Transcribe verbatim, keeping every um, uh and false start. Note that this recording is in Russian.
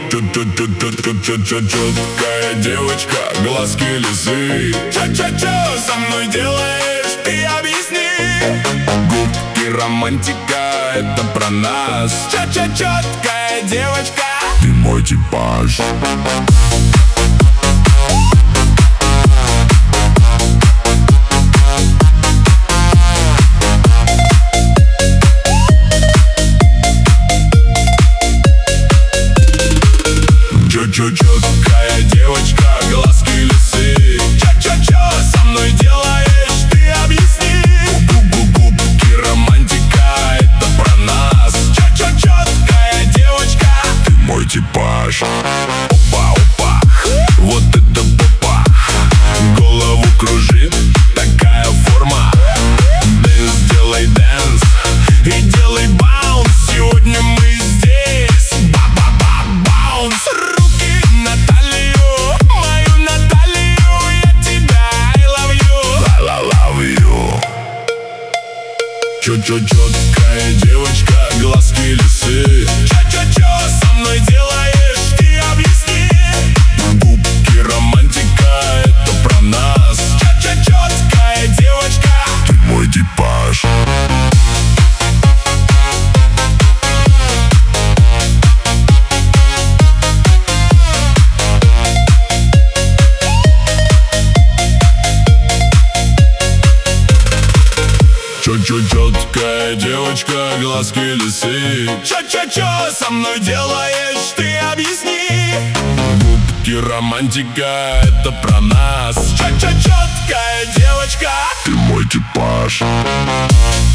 Четкая девочка, глазки лисы. Чё-чё-чё со мной делаешь, ты объясни. Губки романтика, это про нас. Чё-чё-четкая девочка, ты мой типаж. Чё-чё-чёткая девочка, глазки лисы. Чё-чё-чё со мной делаешь, ты объясни. Губки романтика, это про нас. Чё-чё-чёткая девочка, ты мой типаж. Опа-опа, вот это попа. Голову кружит такая форма. Дэнс, делай дэнс и делай баунс. Сегодня мы здесь, ба-ба-ба-баунс. Чё-чё-чёткая девочка, глазки лисы. Чё-чё-чё со мной делаешь, ты объясни. Губки романтика, это про нас. Чё-чё-чёткая девочка, ты мой типаж. Чё-чё-чёткая девочка, глазки лисы. Чё-чё-чё со мной делаешь, ты объясни. Губки романтика, это про нас. Чё-чё-чёткая девочка, ты мой типаж.